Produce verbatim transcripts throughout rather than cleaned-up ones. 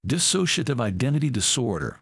Dissociative identity disorder.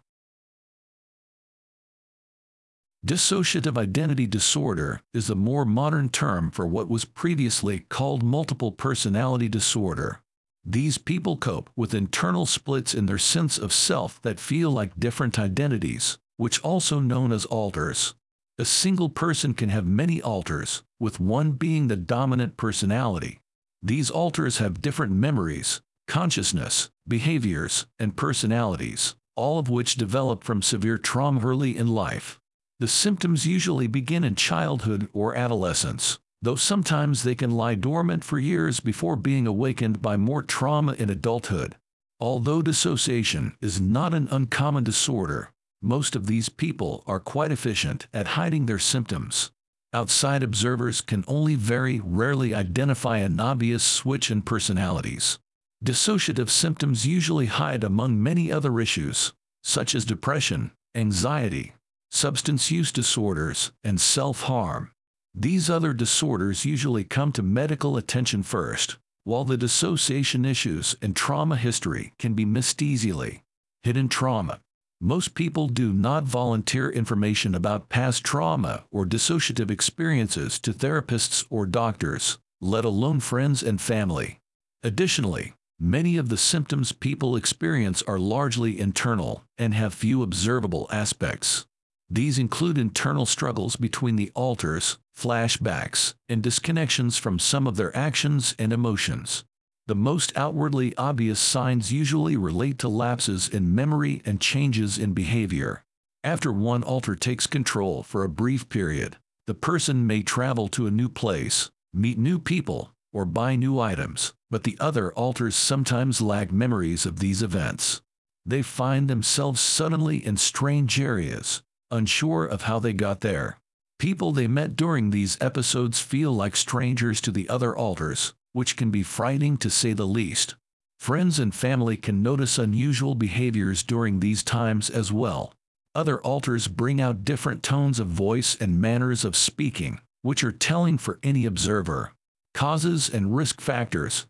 Dissociative identity disorder is a more modern term for what was previously called multiple personality disorder. These people cope with internal splits in their sense of self that feel like different identities, which also known as alters. A single person can have many alters, with one being the dominant personality. These alters have different memories, consciousness, behaviors, and personalities, all of which develop from severe trauma early in life. The symptoms usually begin in childhood or adolescence, though sometimes they can lie dormant for years before being awakened by more trauma in adulthood. Although dissociation is not an uncommon disorder, most of these people are quite efficient at hiding their symptoms. Outside observers can only very rarely identify an obvious switch in personalities. Dissociative symptoms usually hide among many other issues, such as depression, anxiety, substance use disorders, and self-harm. These other disorders usually come to medical attention first, while the dissociation issues and trauma history can be missed easily. Hidden trauma. Most people do not volunteer information about past trauma or dissociative experiences to therapists or doctors, let alone friends and family. Additionally, many of the symptoms people experience are largely internal and have few observable aspects. These include internal struggles between the alters, flashbacks, and disconnections from some of their actions and emotions. The most outwardly obvious signs usually relate to lapses in memory and changes in behavior. After one alter takes control for a brief period, the person may travel to a new place, meet new people, or buy new items, but the other alters sometimes lack memories of these events. They find themselves suddenly in strange areas, unsure of how they got there. People they met during these episodes feel like strangers to the other alters, which can be frightening to say the least. Friends and family can notice unusual behaviors during these times as well. Other alters bring out different tones of voice and manners of speaking, which are telling for any observer. Causes and risk factors.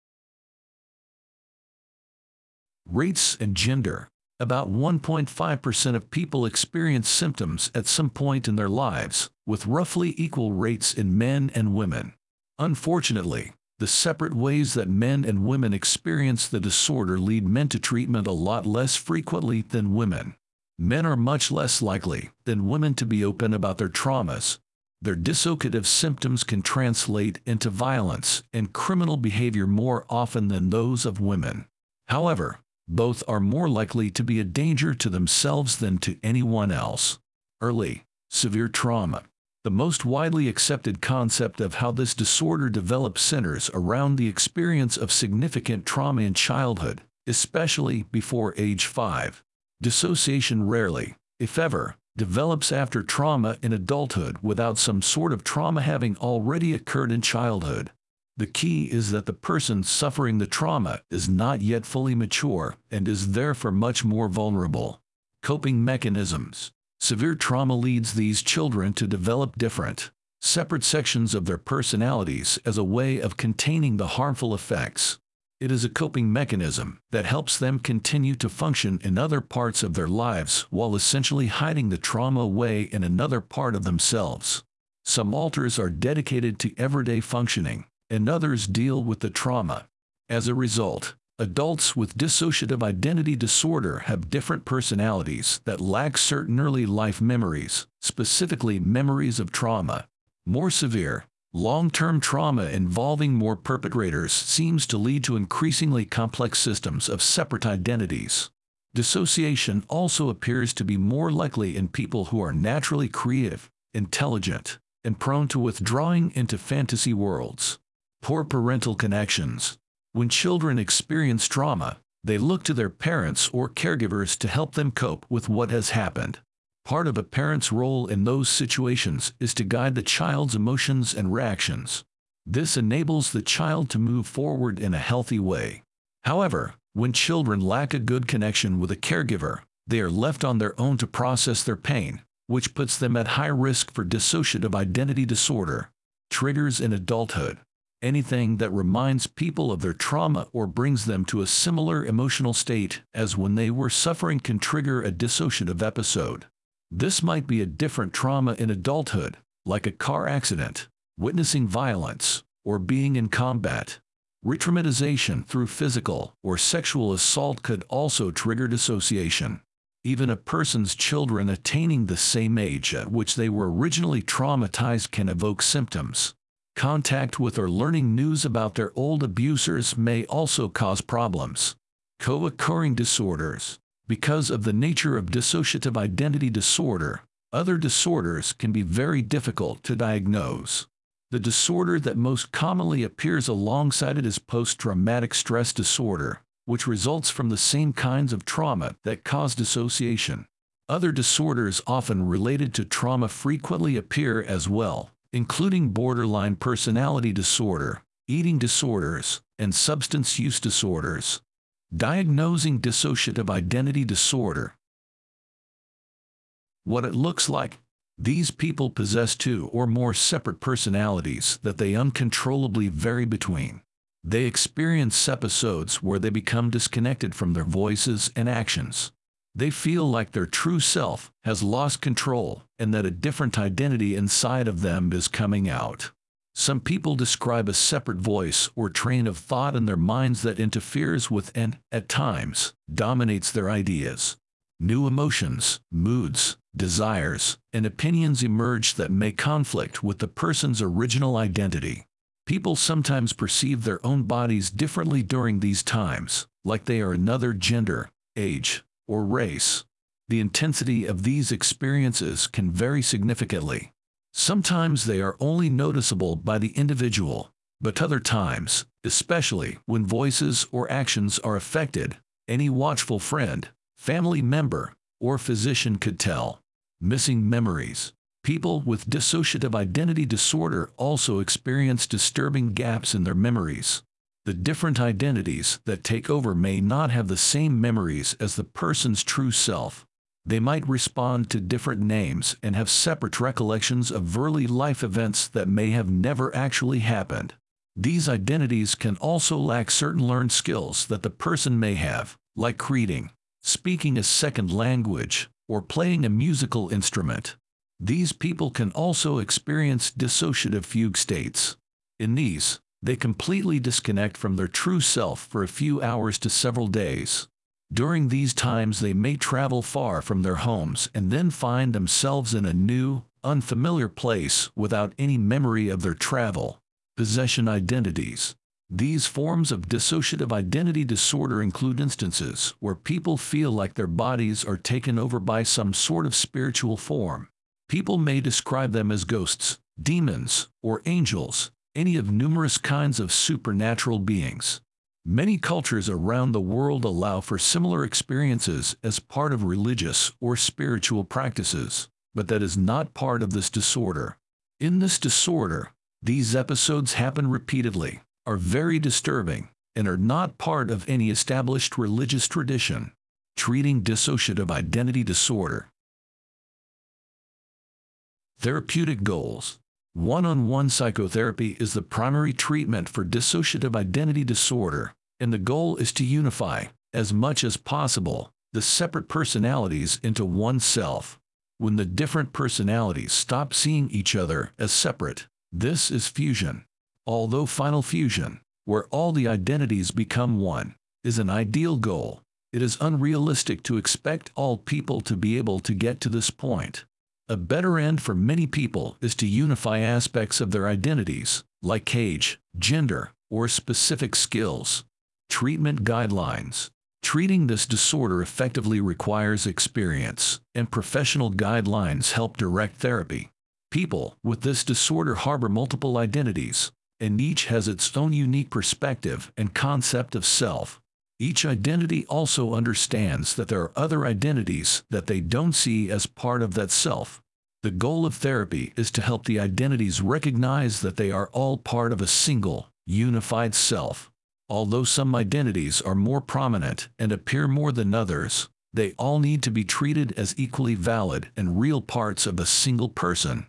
Rates and gender. About one point five percent of people experience symptoms at some point in their lives, with roughly equal rates in men and women. Unfortunately, the separate ways that men and women experience the disorder lead men to treatment a lot less frequently than women. Men are much less likely than women to be open about their traumas. Their dissociative symptoms can translate into violence and criminal behavior more often than those of women. However, both are more likely to be a danger to themselves than to anyone else. Early, severe trauma. The most widely accepted concept of how this disorder develops centers around the experience of significant trauma in childhood, especially before age five. Dissociation rarely, if ever, develops after trauma in adulthood without some sort of trauma having already occurred in childhood. The key is that the person suffering the trauma is not yet fully mature and is therefore much more vulnerable. Coping mechanisms. Severe trauma leads these children to develop different, separate sections of their personalities as a way of containing the harmful effects. It is a coping mechanism that helps them continue to function in other parts of their lives while essentially hiding the trauma away in another part of themselves. Some alters are dedicated to everyday functioning, and others deal with the trauma. As a result, adults with dissociative identity disorder have different personalities that lack certain early life memories, specifically memories of trauma. More severe, long-term trauma involving more perpetrators seems to lead to increasingly complex systems of separate identities. Dissociation also appears to be more likely in people who are naturally creative, intelligent, and prone to withdrawing into fantasy worlds. Poor parental connections. When children experience trauma, they look to their parents or caregivers to help them cope with what has happened. Part of a parent's role in those situations is to guide the child's emotions and reactions. This enables the child to move forward in a healthy way. However, when children lack a good connection with a caregiver, they are left on their own to process their pain, which puts them at high risk for dissociative identity disorder. Triggers in adulthood. anything that reminds people of their trauma or brings them to a similar emotional state as when they were suffering can trigger a dissociative episode. This might be a different trauma in adulthood, like a car accident, witnessing violence, or being in combat. Re-traumatization through physical or sexual assault could also trigger dissociation. Even a person's children attaining the same age at which they were originally traumatized can evoke symptoms. Contact with or learning news about their old abusers may also cause problems. Co-occurring disorders. Because of the nature of dissociative identity disorder, other disorders can be very difficult to diagnose. The disorder that most commonly appears alongside it is post-traumatic stress disorder, which results from the same kinds of trauma that cause dissociation. Other disorders often related to trauma frequently appear as well, including borderline personality disorder, eating disorders, and substance use disorders. Diagnosing dissociative identity disorder. What it looks like. These people possess two or more separate personalities that they uncontrollably vary between. They experience episodes where they become disconnected from their voices and actions. They feel like their true self has lost control and that a different identity inside of them is coming out. Some people describe a separate voice or train of thought in their minds that interferes with and, at times, dominates their ideas. New emotions, moods, desires, and opinions emerge that may conflict with the person's original identity. People sometimes perceive their own bodies differently during these times, like they are another gender, age, or race. The intensity of these experiences can vary significantly. Sometimes they are only noticeable by the individual, but other times, especially when voices or actions are affected, any watchful friend, family member, or physician could tell. Missing memories. People with dissociative identity disorder also experience disturbing gaps in their memories. The different identities that take over may not have the same memories as the person's true self. They might respond to different names and have separate recollections of early life events that may have never actually happened. These identities can also lack certain learned skills that the person may have, like reading, speaking a second language, or playing a musical instrument. These people can also experience dissociative fugue states. In these, they completely disconnect from their true self for a few hours to several days. During these times they may travel far from their homes and then find themselves in a new, unfamiliar place without any memory of their travel. Possession identities. These forms of dissociative identity disorder include instances where people feel like their bodies are taken over by some sort of spiritual form. People may describe them as ghosts, demons, or angels, any of numerous kinds of supernatural beings. Many cultures around the world allow for similar experiences as part of religious or spiritual practices, but that is not part of this disorder. In this disorder, these episodes happen repeatedly, are very disturbing, and are not part of any established religious tradition. Treating dissociative identity disorder. Therapeutic goals. One-on-one psychotherapy is the primary treatment for dissociative identity disorder, and the goal is to unify, as much as possible, the separate personalities into one self. When the different personalities stop seeing each other as separate, this is fusion. Although final fusion, where all the identities become one, is an ideal goal, it is unrealistic to expect all people to be able to get to this point. A better end for many people is to unify aspects of their identities, like age, gender, or specific skills. Treatment guidelines. Treating this disorder effectively requires experience, and professional guidelines help direct therapy. People with this disorder harbor multiple identities, and each has its own unique perspective and concept of self. Each identity also understands that there are other identities that they don't see as part of that self. The goal of therapy is to help the identities recognize that they are all part of a single, unified self. Although some identities are more prominent and appear more than others, they all need to be treated as equally valid and real parts of a single person.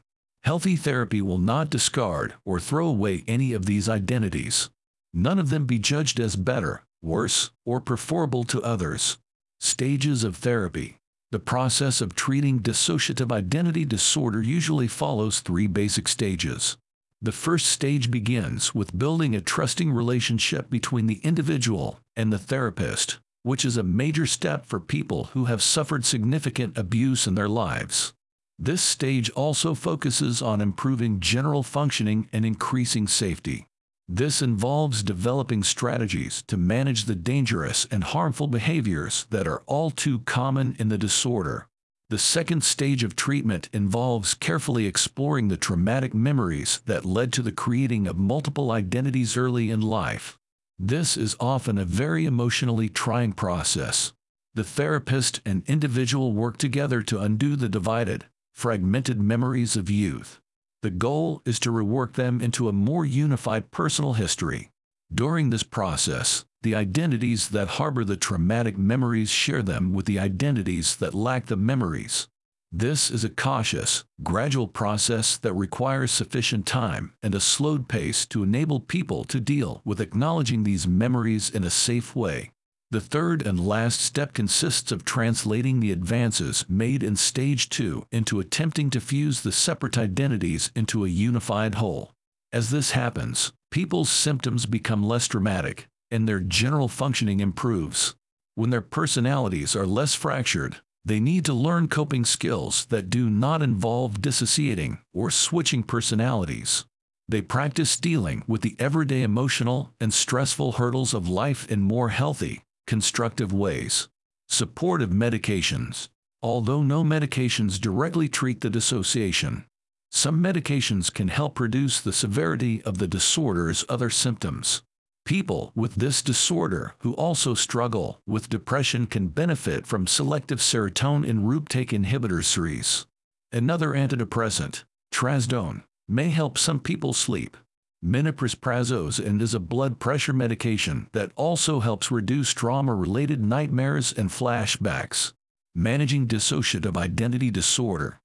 Healthy therapy will not discard or throw away any of these identities. None of them be judged as better, worse, or preferable to others. Stages of therapy. The process of treating dissociative identity disorder usually follows three basic stages. The first stage begins with building a trusting relationship between the individual and the therapist, which is a major step for people who have suffered significant abuse in their lives. This stage also focuses on improving general functioning and increasing safety. This involves developing strategies to manage the dangerous and harmful behaviors that are all too common in the disorder. The second stage of treatment involves carefully exploring the traumatic memories that led to the creating of multiple identities early in life. This is often a very emotionally trying process. The therapist and individual work together to undo the divided, fragmented memories of youth. The goal is to rework them into a more unified personal history. During this process, the identities that harbor the traumatic memories share them with the identities that lack the memories. This is a cautious, gradual process that requires sufficient time and a slowed pace to enable people to deal with acknowledging these memories in a safe way. The third and last step consists of translating the advances made in stage two into attempting to fuse the separate identities into a unified whole. As this happens, people's symptoms become less dramatic, and their general functioning improves. When their personalities are less fractured, they need to learn coping skills that do not involve dissociating or switching personalities. They practice dealing with the everyday emotional and stressful hurdles of life in more healthy, constructive ways. Supportive medications. Although no medications directly treat the dissociation, some medications can help reduce the severity of the disorder's other symptoms. People with this disorder who also struggle with depression can benefit from selective serotonin reuptake inhibitors. Another antidepressant, trazodone, may help some people sleep. Minopristrazose is a blood pressure medication that also helps reduce trauma-related nightmares and flashbacks. Managing dissociative identity disorder.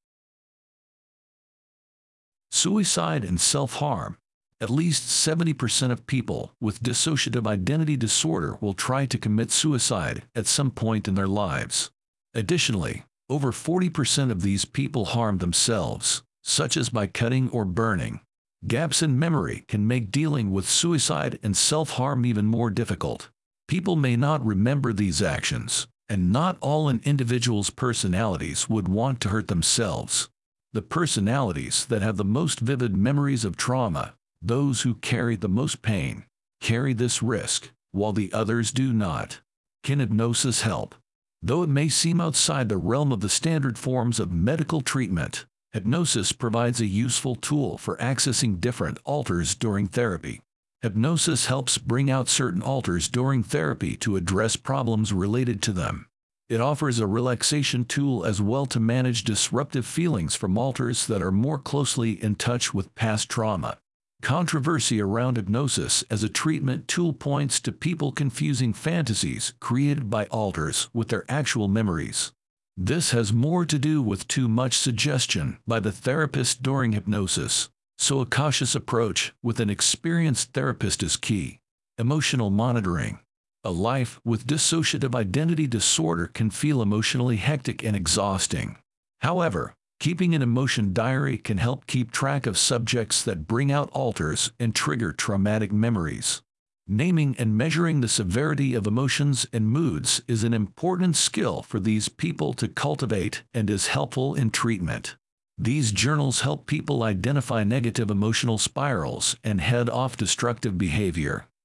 Suicide and self-harm. At least seventy percent of people with dissociative identity disorder will try to commit suicide at some point in their lives. Additionally, over forty percent of these people harm themselves, such as by cutting or burning. Gaps in memory can make dealing with suicide and self-harm even more difficult. People may not remember these actions, and not all an individual's personalities would want to hurt themselves. The personalities that have the most vivid memories of trauma, those who carry the most pain, carry this risk, while the others do not. Can hypnosis help? Though it may seem outside the realm of the standard forms of medical treatment, hypnosis provides a useful tool for accessing different alters during therapy. Hypnosis helps bring out certain alters during therapy to address problems related to them. It offers a relaxation tool as well to manage disruptive feelings from alters that are more closely in touch with past trauma. Controversy around hypnosis as a treatment tool points to people confusing fantasies created by alters with their actual memories. This has more to do with too much suggestion by the therapist during hypnosis, so a cautious approach with an experienced therapist is key. Emotional monitoring. A life with dissociative identity disorder can feel emotionally hectic and exhausting. However, keeping an emotion diary can help keep track of subjects that bring out alters and trigger traumatic memories. Naming and measuring the severity of emotions and moods is an important skill for these people to cultivate and is helpful in treatment. These journals help people identify negative emotional spirals and head off destructive behavior.